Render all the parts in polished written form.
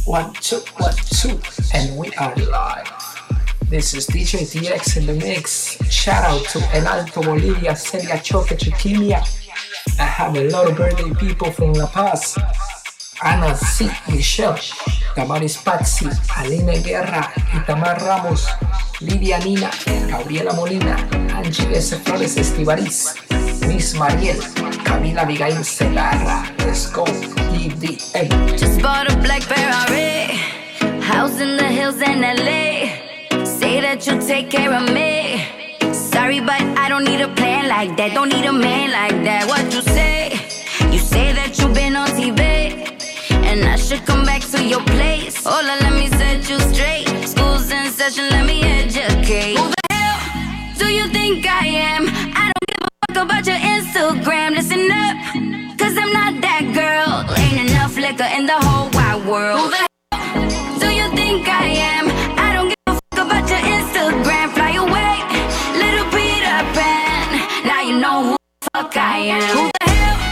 1, 2, 1, 2, and we are live. This is DJ DX in the mix. Shout out to El Alto, Bolivia, Celia Choque, Chiquilla. I have a lot of birthday people from La Paz. Ana C, Michelle, Tamaris Patsy, Aline Guerra, Itamar Ramos, Lidia Nina, Gabriela Molina, Angie S. Flores Estivariz, Miss Mariel, Camila Abigail Segarra. Let's go, EDM. Just bought a black Ferrari, house in the hills in LA. Say that you'll take care of me. Sorry, but I don't need a plan like that. Don't need a man like that. What you say? You say that you've been on TV, and I should come back to your place. Hola, let me set you straight. School's in session, let me educate. Who the hell do you think I am? I don't give a fuck about your Instagram. Listen up, cause I'm not that girl. Ain't enough liquor in the whole wide world. Who the hell do you think I am? I don't give a fuck about your Instagram. Fly away, little Peter Pan. Now you know who the fuck I am. Who the hell?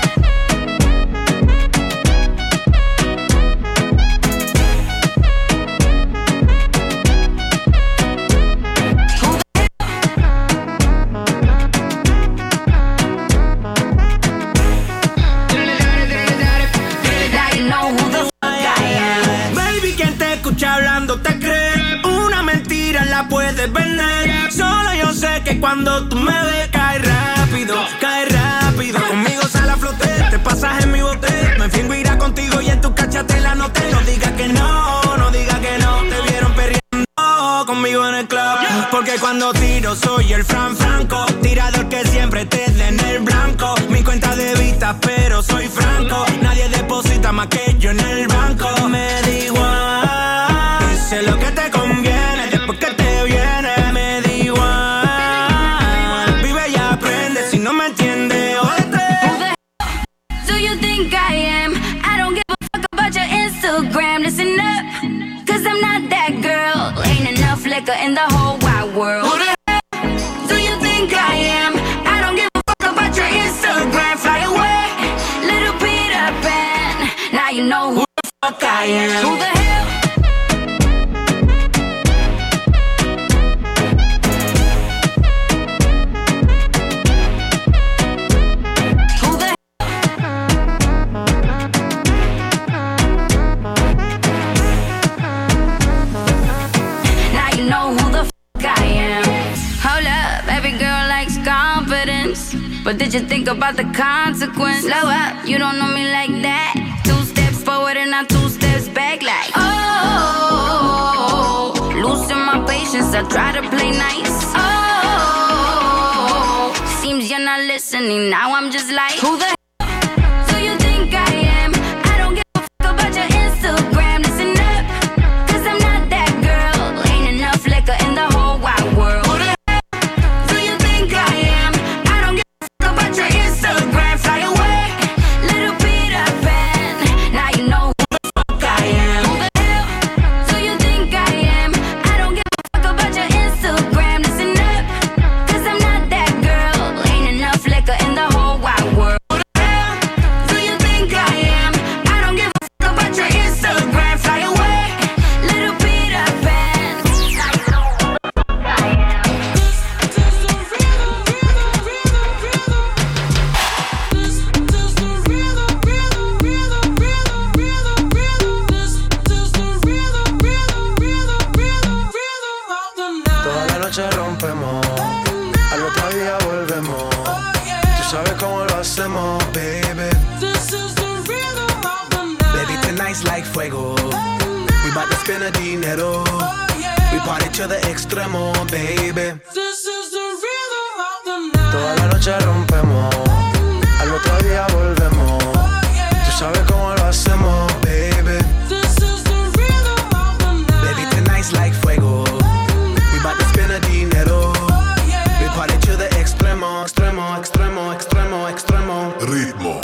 Hablando te crees, una mentira la puedes vender. Solo yo sé que cuando tú me ves cae rápido, cae rápido. Conmigo sale a flote, te pasas en mi bote. Me fingo irá contigo y en tu cachate la noté. No digas que no, no digas que no. Te vieron perreando conmigo en el club. Porque cuando tiro soy el Franco, tirador que siempre te dé en el blanco. Mi cuenta de vista pero soy franco. Nadie deposita más que yo en el banco. Me da igual, sé lo que te conviene, después que te viene, me da igual. Vive y aprende, si no me entiendes, jódete. Who the hell do you think I am? I don't give a fuck about your Instagram. Listen up, cause I'm not that girl. Ain't enough liquor in the whole wide world. Who the hell do you think I am? I don't give a fuck about your Instagram. Fly away, little Peter Pan. Now you know who the fuck I am. Who the hell? But did you think about the consequence? Slow up, you don't know me like that. 2 steps forward and not 2 steps back like oh, losing my patience, I try to play nice. Oh, seems you're not listening, now I'm just like who the hell do you think I am? I don't give a fuck about your Instagram. Listen up, cause I'm not that girl. Ain't enough liquor in the whole wide world. Who the hell do you think I am? About your Instagram, fly away, little Peter Pan. Now you know who the fuck I am. Who the hell do you think I am? I don't give a fuck about your Instagram. Listen up, cause I'm not that girl. Ain't enough liquor in the whole wide world. Who the hell do you think I am? I don't give a fuck about your Instagram. Fly away, little Peter Pan. Now you know who the fuck I am. Rompemos, al otro día volvemos. Tú sabes cómo lo hacemos, baby. Baby, tonight's like fuego. We bout to spend a dinero. We party to the extremo, baby. Toda la noche rompemos, al otro día volvemos. Tú sabes cómo lo hacemos, baby. Baby, tonight's like fuego. About to spend a dinero. We party to the extremo, extremo, extremo, extremo, extremo. Ritmo.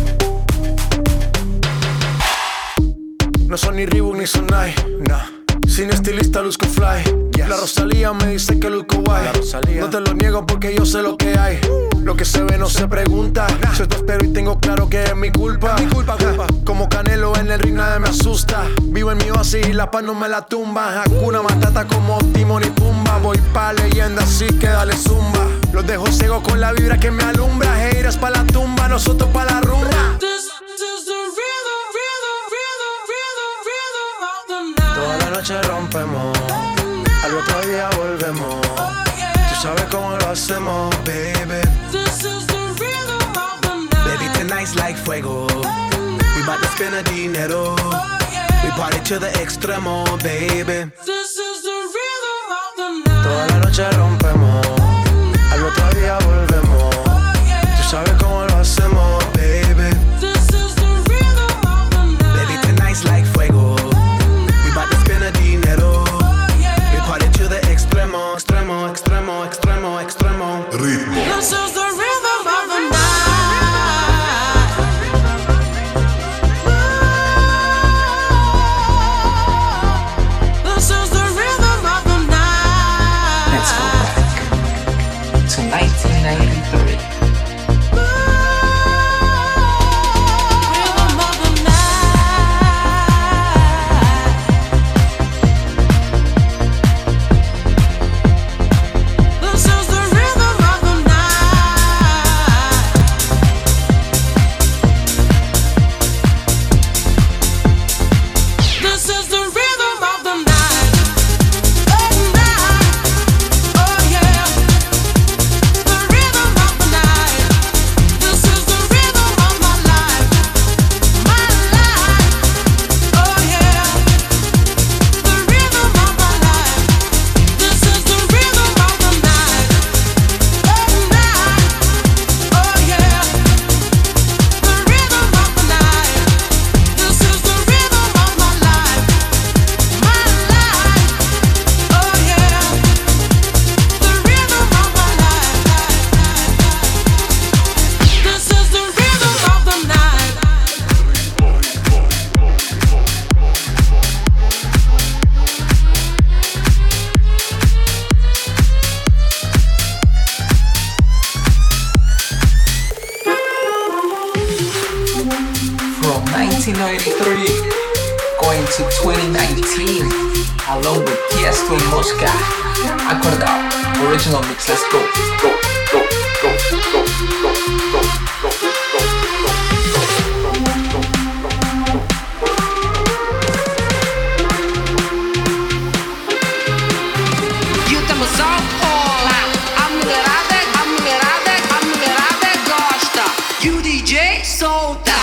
No son ni Reebok ni Sonai, nah. Sin estilista luzco fly. La Rosalía me dice que luzco guay. No te lo niego porque yo sé lo que hay. Lo que se ve no se pregunta. Yo te espero y tengo claro que es mi culpa. Como Canelo en el ring nadie me asusta. Vivo en mi oasis y la paz no me la tumba. Hakuna Matata como Timon y Pumba. Voy pa' leyenda así que dale zumba. Los dejo ciego con la vibra que me alumbra. Haters pa' la tumba, nosotros pa' la rumba. Toda la noche rompemos, al otro día volvemos. Tú sabes cómo lo hacemos, baby. Baby, tonight's like fuego. We bout to spend the dinero. We party to the extremo, baby. Toda la noche rompemos, al otro día volvemos. Tú sabes cómo lo hacemos, baby. Baby, tonight's like fuego. Dinero, we party to the extremo, extremo, extremo, extremo, extremo. Ritmo. This is the rhythm of the night. This is the rhythm of the night. Let's go back to 1993. Going to 2019, along with Tiesto y Mosca. Acordado, original mix, let's go. Go, go, go, go, go, go, go, E o tambozão rola, a mulherada gosta. E o DJ solta.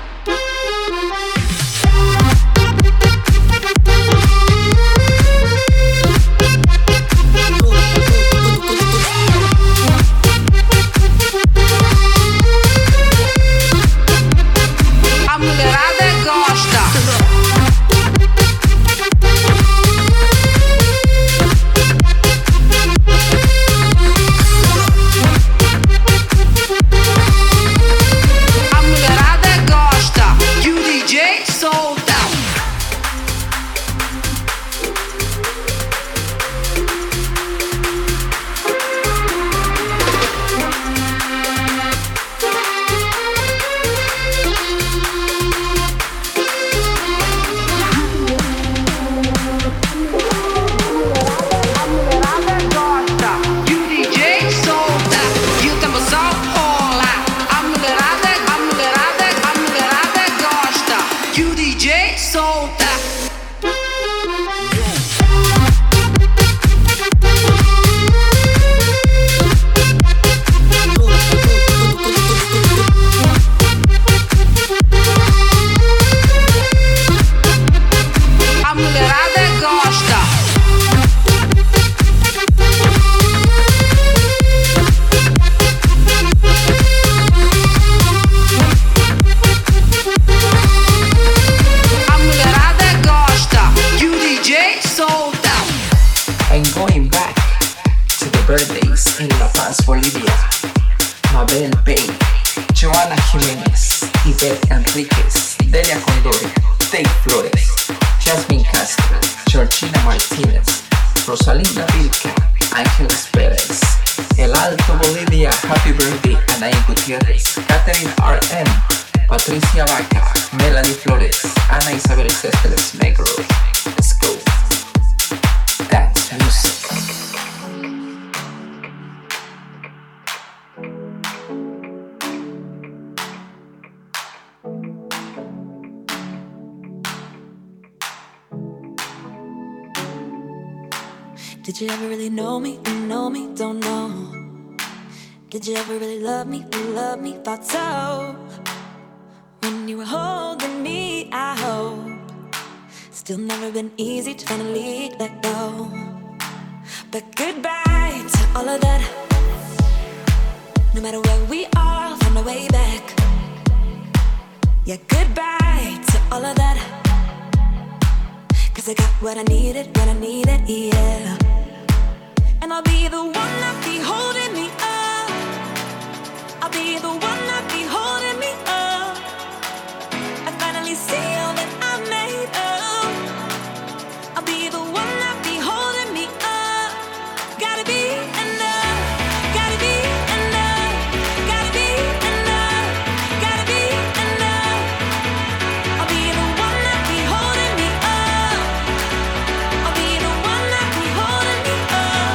Mabel Pay, Joana Jiménez, Ivette Enríquez, Delia Condori, Tate Flores, Jasmine Castro, Georgina Martinez, Rosalinda Vilca, Ángeles Pérez, El Alto Bolivia, Happy Birthday, Anaí Gutiérrez, Catherine R.M., Patricia Vaca, Melanie Flores, Ana Isabel Céspedes Negro. Let's go. Dance music. Did you ever really know me? You know me, don't know. Did you ever really love me? You love me, thought so. When you were holding me, I hope. Still never been easy to finally let go. But goodbye to all of that. No matter where we are, I'll find a way back. Yeah, goodbye to all of that. 'Cause I got what I needed, yeah. And I'll be the one that be holding me up. I'll be the one that be holding me up. I finally see all that I made of. I'll be the one that be holding me up. Gotta be enough, gotta be enough, gotta be enough, gotta be enough. I'll be the one that be holding me up. I'll be the one that be holding me up.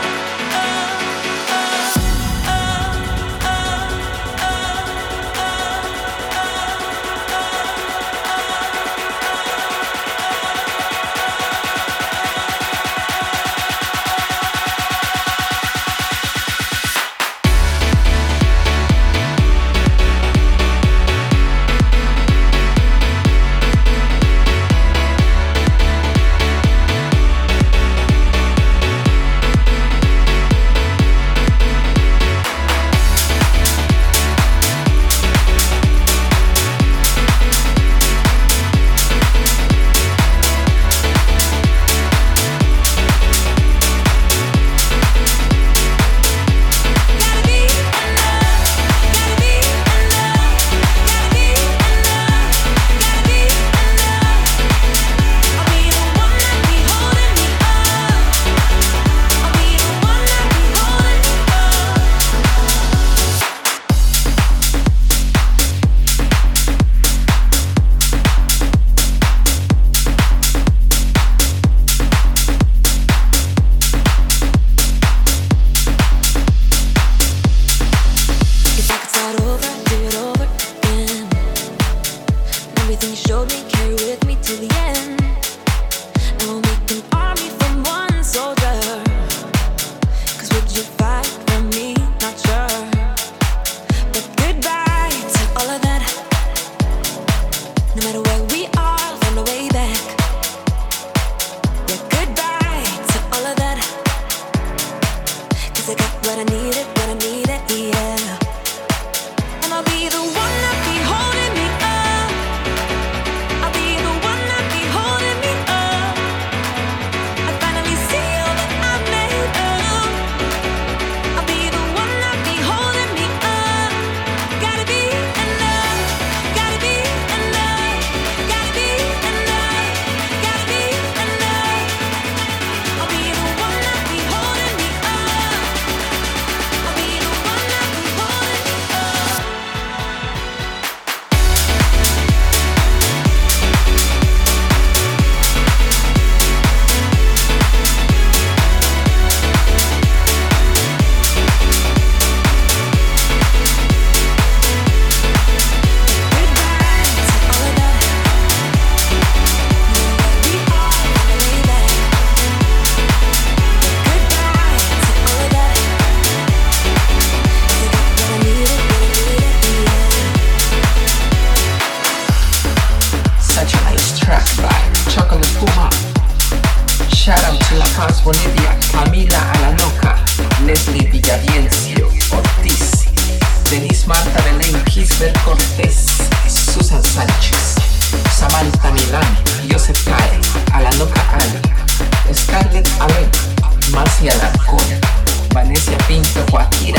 Bolivia, Camila Alanoca, Leslie Villaviencio, Ortiz, Denise Marta Belén Kisber Cortés, Susan Sánchez, Samantha Milán, Joseph Cae, Alanoca Ali, Scarlett Allen, Marcia Alarcón, Vanessa Pinto Guajira,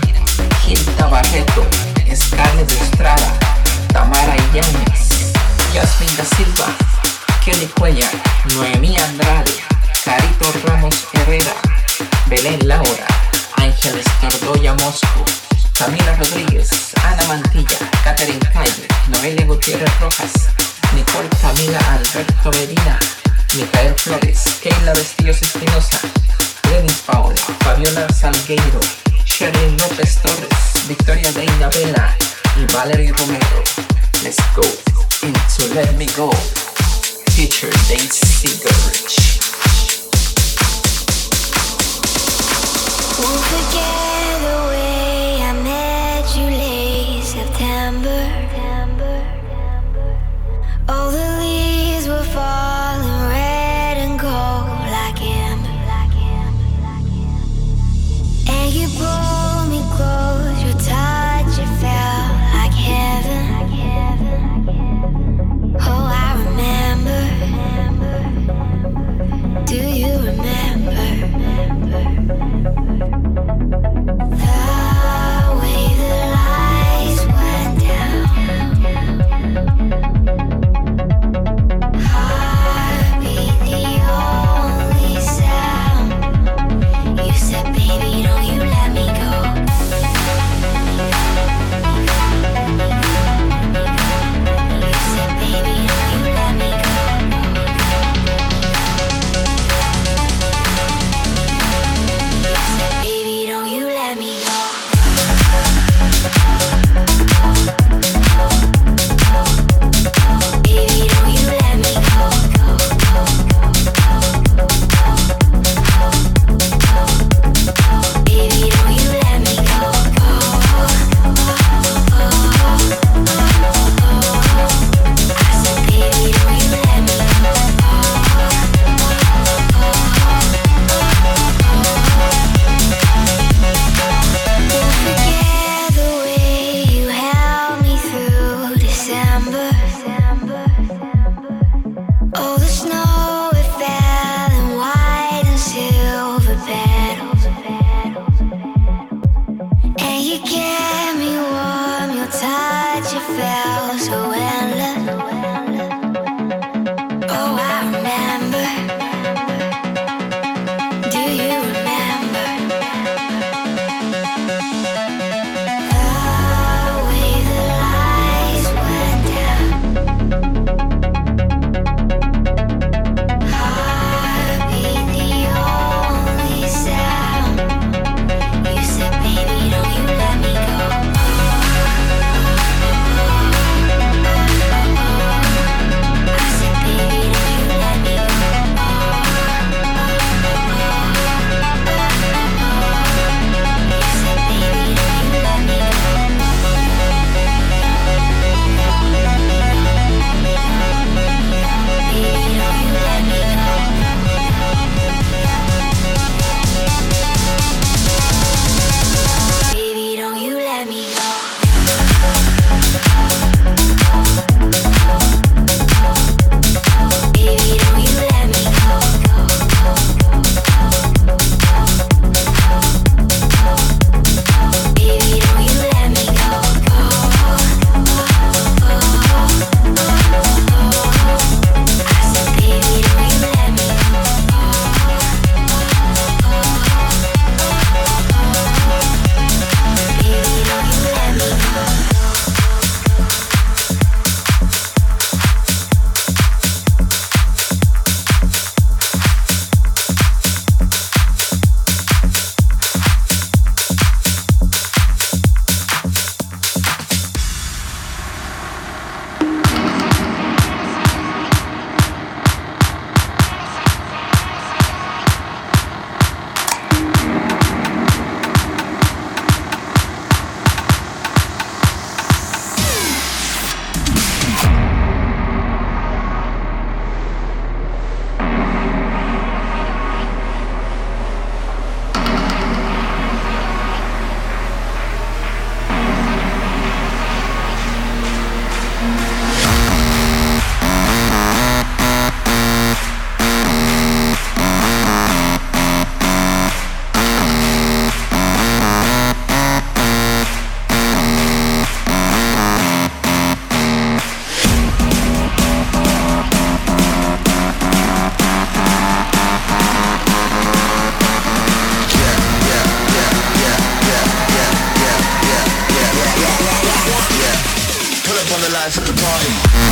Gilda Barreto, Scarlett Estrada, Tamara Illanes, Yasmin da Silva, Kelly Cuellar, Mantilla, Catherine Calle, Noelia Gutiérrez Rojas, Nicole Camila Alberto Medina, Micael Flores, Keila Vestillos Espinosa, Lenis Paola, Fabiola Salgueiro, Sherilyn López Torres, Victoria Deina Vela y Valerie Romero. Let's go into Let Me Go, feature Daisy Gerrich. Won't forget the way I met you late September. All the leaves were falling red and gold like amber. And you pulled me close, your touch, it felt like heaven. Oh, I remember. Do you remember? The way the lights went down. Heartbeat, the only sound. You said, baby, don't you let me go. You said, baby, don't you let me go. You said, baby, don't you let me go. Baby, don't you let me go. Baby, don't you let me go. I said, baby, don't you let me Don't forget the way you held me through December. Oh, the snow, it fell in white and silver petals. And you kept me warm, your touch, it felt so endless. Oh, I remember. Do you remember? The way the lights went down. Heartbeat, the only sound. You said, baby, don't you let me go. lights at the party.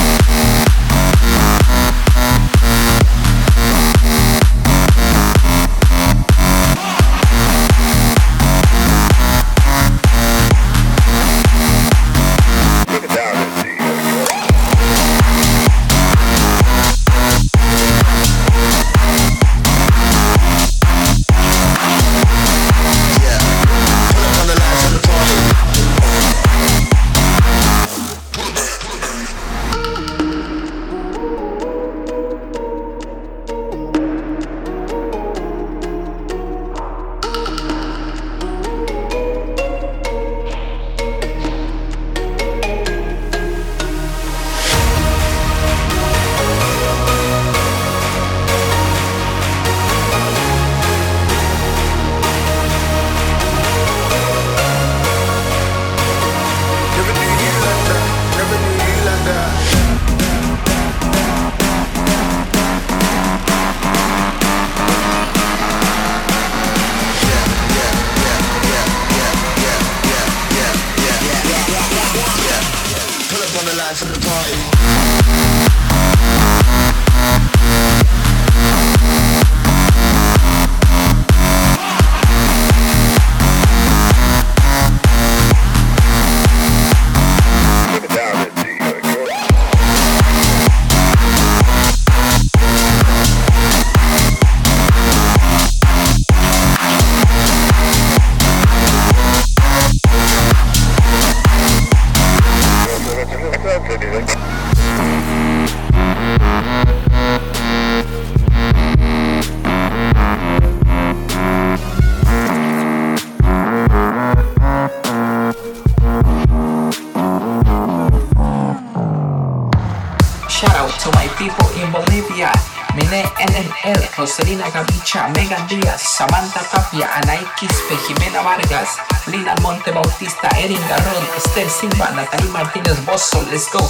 Shout out to my people in Bolivia. Mine NNL, Roselina Gavicha, Megan Díaz, Samantha Tapia, Anaí Quispe, Jimena Vargas, Lina Monte Bautista, Erin Garrón, Esther Silva, Natalie Martínez Bosso. Let's go.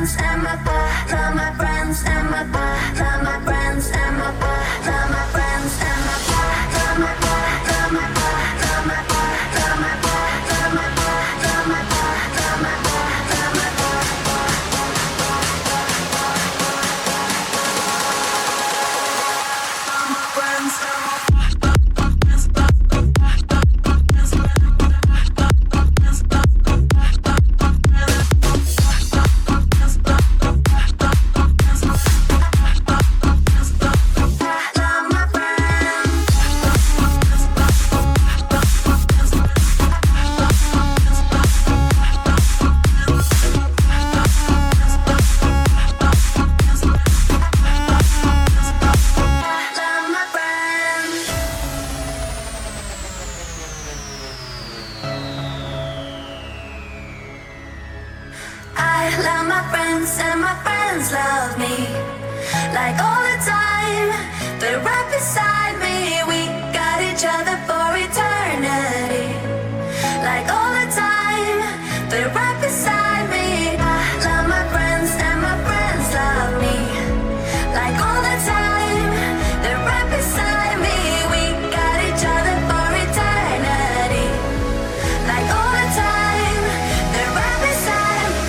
friends and my love my friends and my love my friends and my love my friends and my love my love my love my love my love my love my love my love me like all the time. They're right beside me. We got each other for eternity. Like all the time, they're right beside me. I love my friends and my friends love me. Like all the time, they're right beside me. We got each other for eternity. Like all the time, they're right beside me.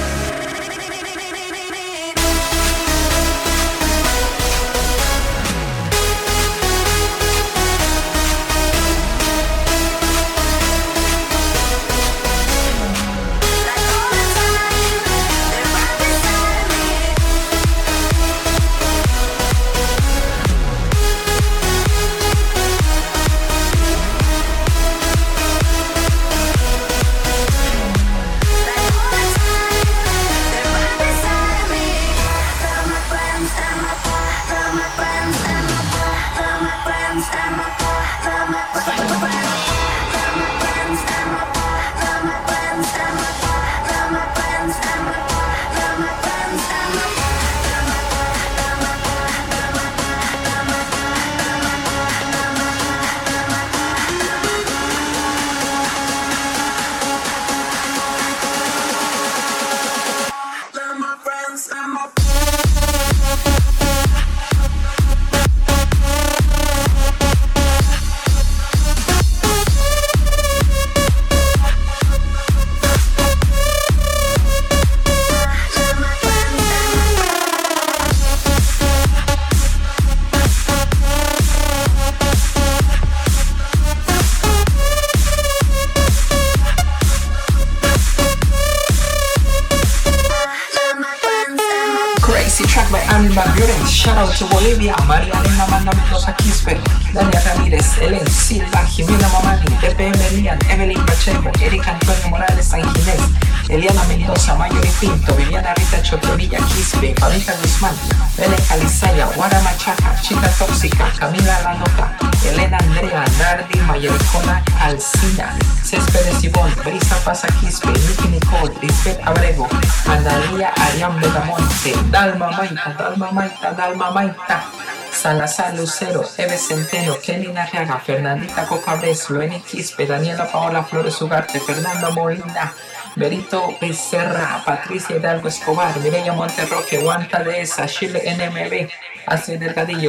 Shout out to Bolivia, María Elena Manda Mendoza Quispe, Dania Ramírez, Elen Silva, Jimena Mamani, TPM Elian, Evelyn Pacheco, Erika Antonio Morales San Ginés, Eliana Mendoza, Mayori Pinto, Viviana Rita Chotorilla Quispe, Fabita Guzmán, Belén Calizaya, Guara Machaca, Chica Tóxica, Camila Lanoca, Elena Andrea, Nardi, Mayericona Alcina, Céspedes Ivón, Brisa Pasa Quispe, Nicky Nicole, Lisbeth Abrego, Analia Arián Bedamonte, Dalma Maita, Dalma Maita, Dalma Maita, Salazar Lucero, Eve Centeno, Kenny Narriaga, Fernandita Cocabres, Lueni Quispe, Daniela Paola Flores Ugarte, Fernando Molina, Berito Becerra, Patricia Hidalgo Escobar, Mireya Monterroque, Guanta de esa, Chile NMB, Astrid Delgadillo,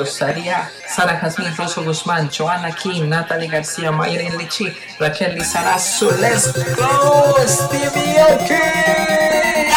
Sara Jazmín Rosso Guzmán, Joana Kim, Natalie García, Mayrin Lichi, Raquel Lizarazo. Let's go, Stevie Aoki!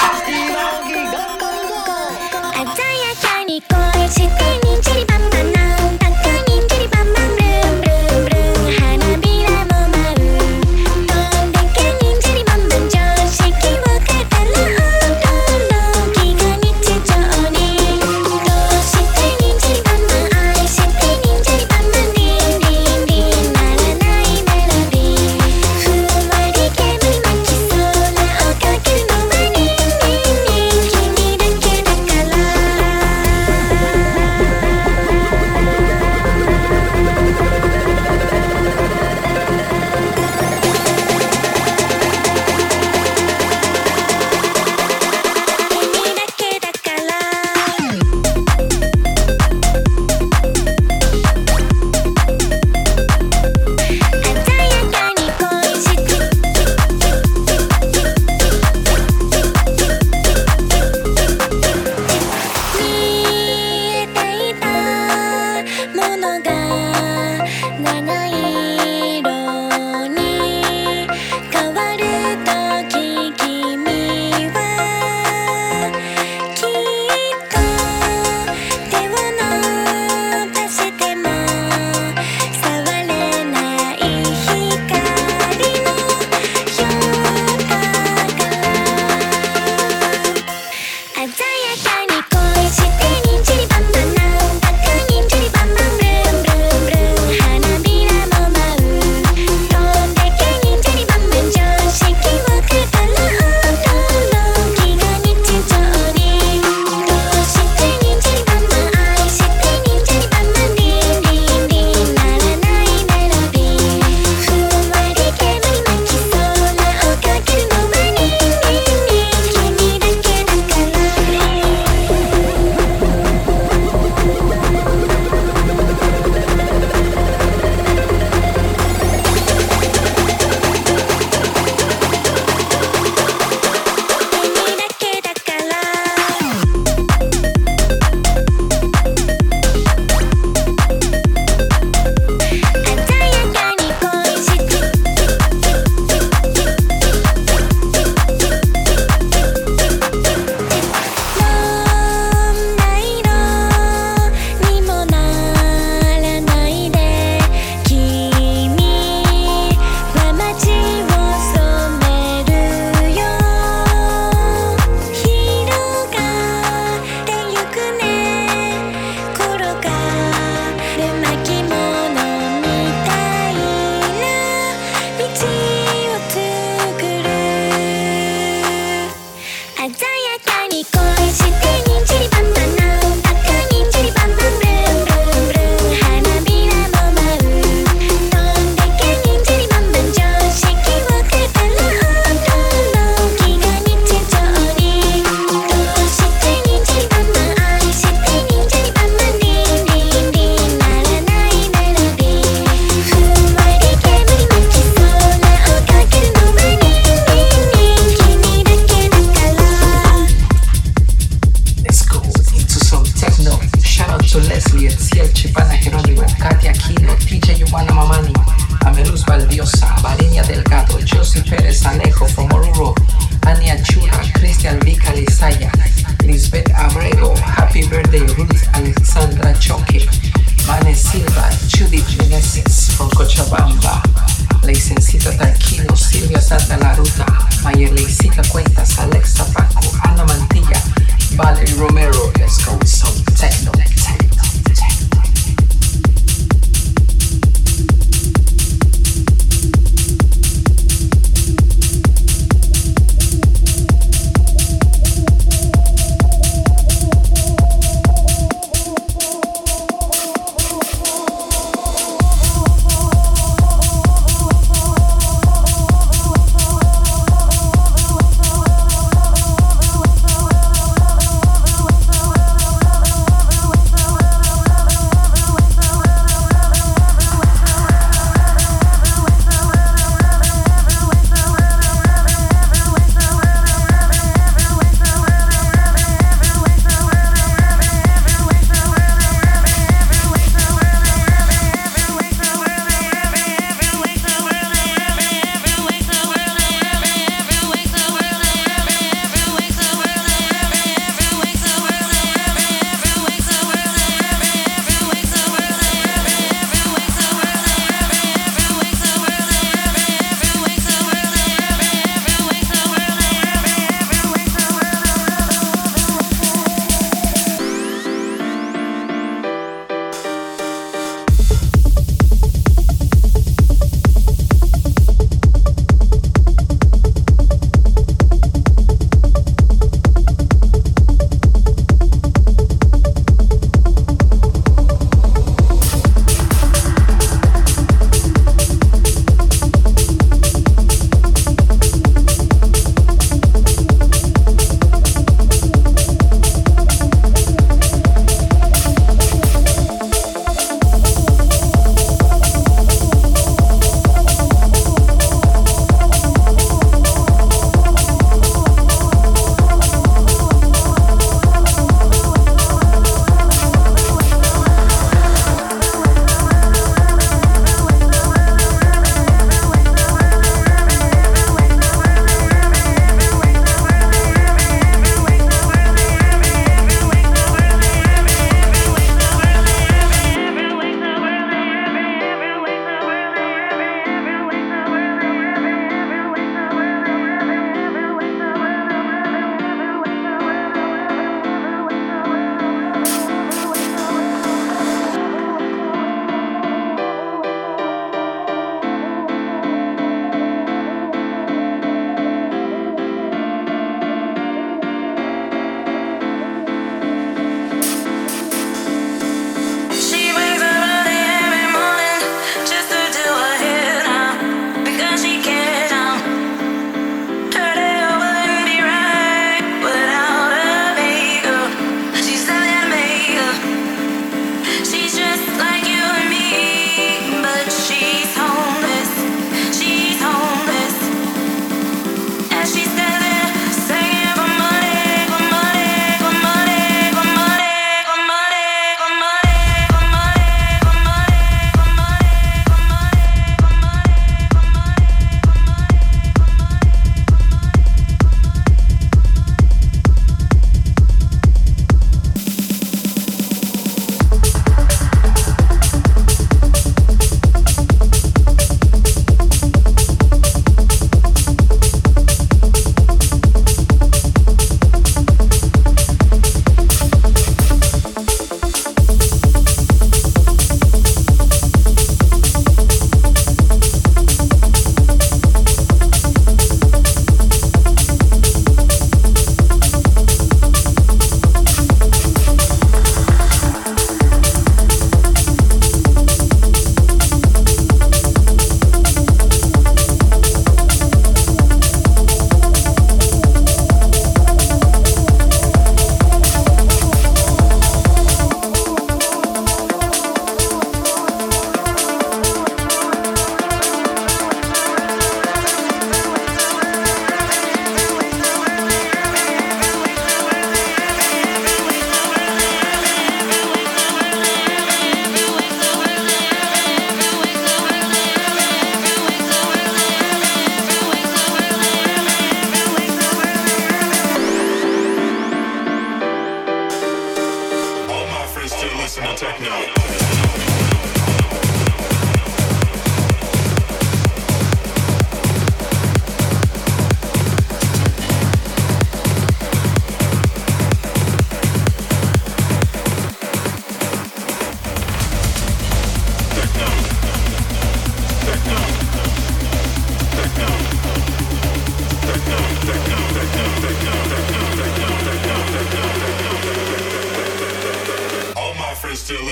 「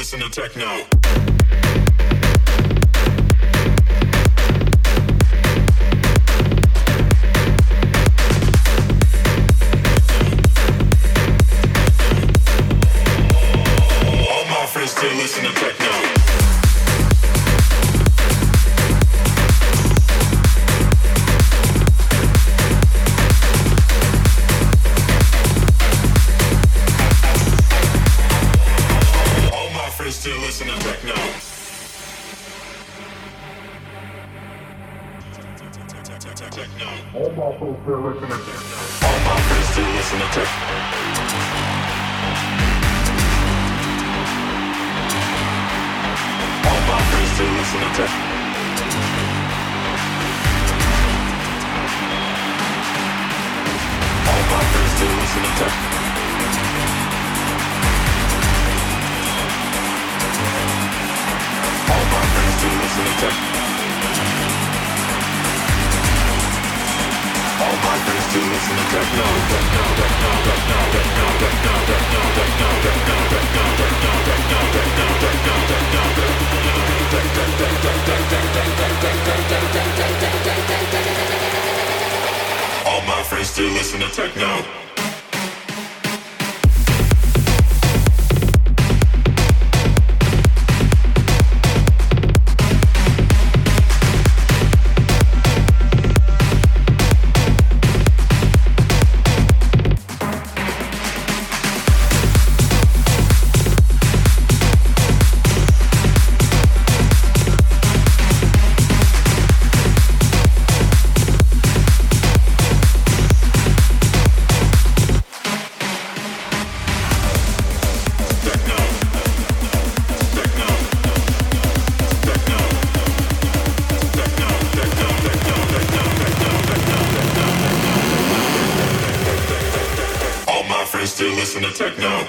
listen to techno. Still listen to techno. All my friends still listen to techno. All my friends still listen to techno. All my friends still listen to techno. All my friends still listen to techno. All my friends still listen to techno. All my friends still listen to techno. All my friends still listen to techno. All my friends still listen to techno. Still listen to techno.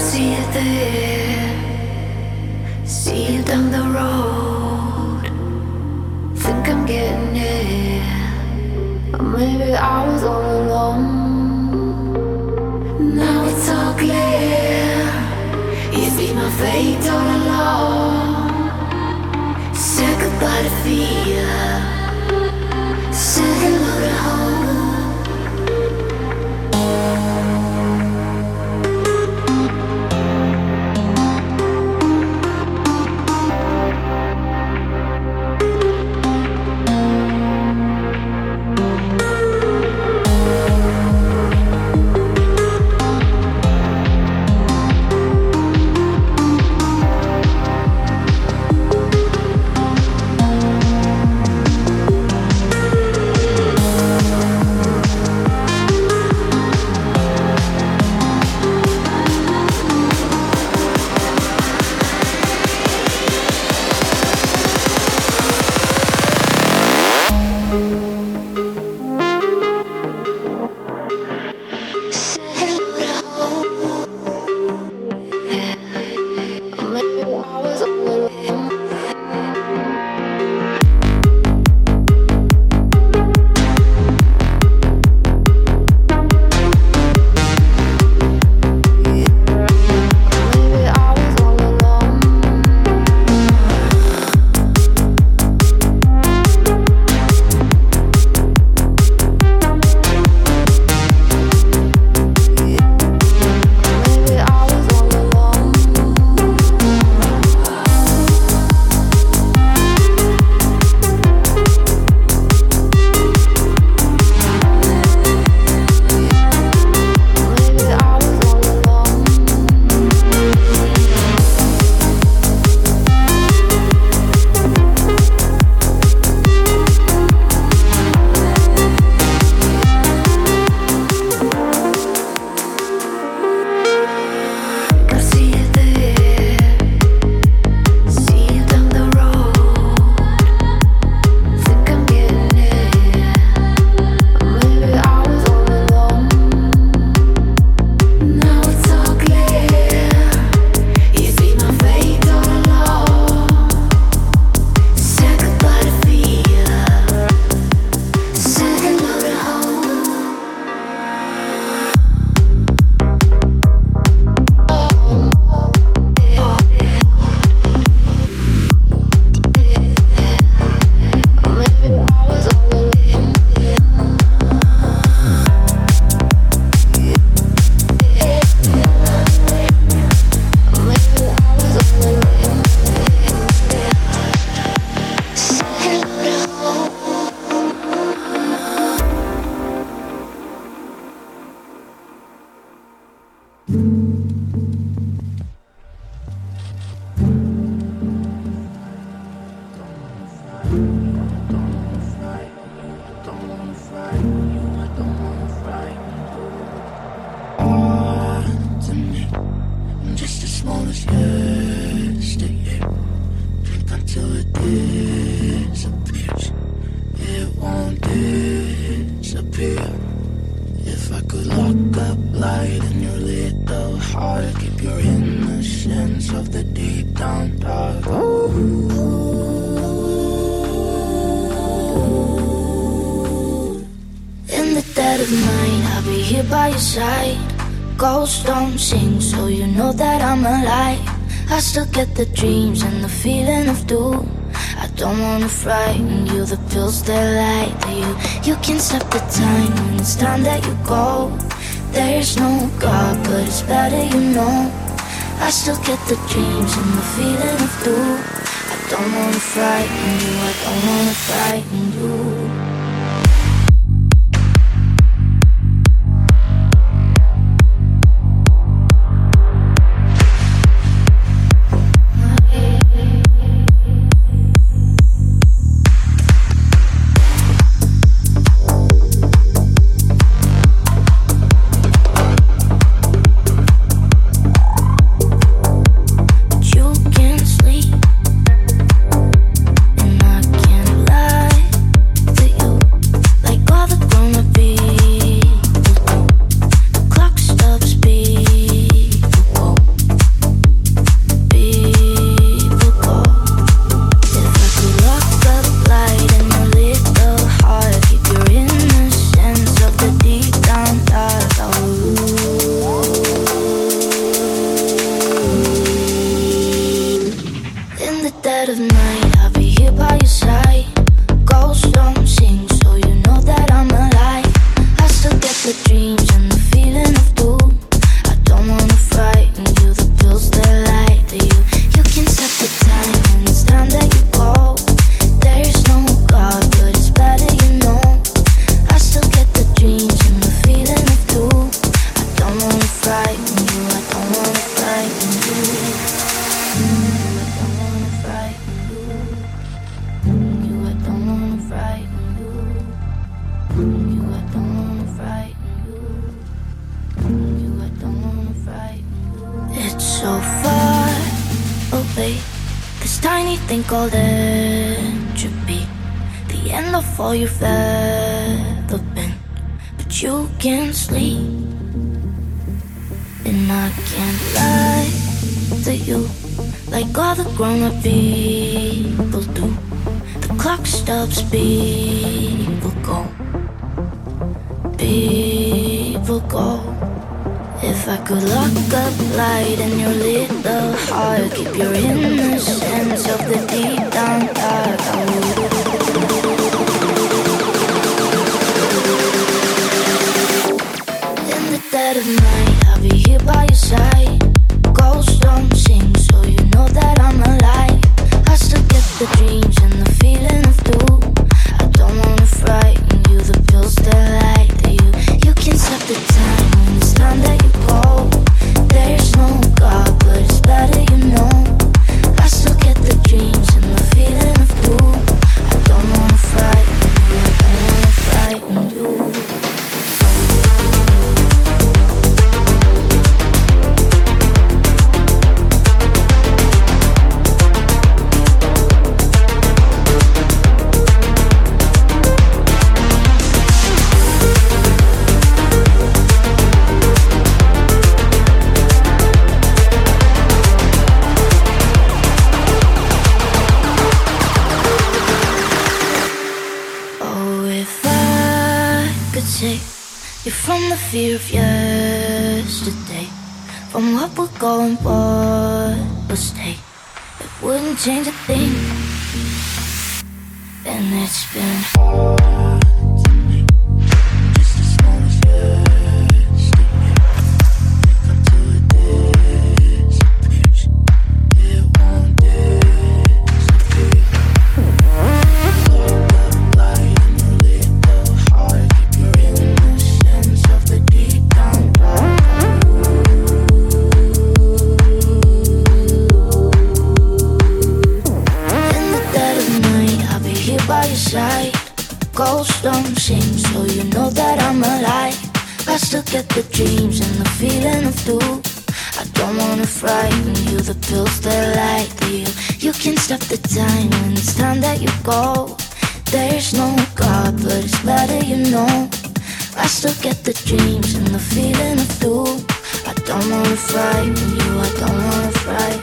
see you there, see you down the road. Think I'm getting there, or maybe I was all alone. Now it's all clear, you see my fate all along. Said goodbye to fear, said hello to home. Ghosts don't sing, so you know that I'm alive. I still get the dreams and the feeling of doom. I don't wanna frighten you, the pills that lie to you. You can stop the time when it's time that you go. There's no God, but it's better you know. I still get the dreams and the feeling of doom. I don't wanna frighten you, I don't wanna frighten you. That you dreams and the feeling of doom. I don't wanna frighten you, the pills that lie to you. You can stop the time when it's time that you go. There's no God, but it's better you know. I still get the dreams and the feeling of doom. I don't wanna frighten you, I don't wanna frighten you. I don't wanna frighten you. I don't wanna frighten you. I don't wanna frighten you. I don't wanna frighten you. It's so far away, this tiny thing called entropy, the end of all you've ever been. But you can't sleep, and I can't lie to you like all the grown-up people do. The clock stops, people go. People go. If I could lock up light in your little heart, keep your innocence of the deep down dark, I would. In the dead of night, I'll be here by your side. Ghosts don't sing, so you know that I'm alive. I still get the dreams and the feeling of doom. I don't wanna frighten you, the pills that lie to you. You can stop the time when it's time that you go. There's no God, but it's better you know. I still get the dreams and the feeling of doom. I don't wanna frighten you, I don't wanna frighten you. You're from the fear of yesterday, from what will go and what will stay. It wouldn't change a thing, and it's been hard to me, just as long as yesterday. Wake up till it disappears, it won't disappear. Lock up light in your little heart, keep your innocence of the deep down dark. In the dead of night, I'll be here by your side. Ghosts don't sing, so you know that I'm alive. I still get the dreams and the feeling of doom. I don't wanna frighten you, the pills that lie to you. You can stop the time when it's time that you go. There's no God, but it's better you know. I still get the dreams and the feeling of doom. I don't wanna frighten you, I don't wanna frighten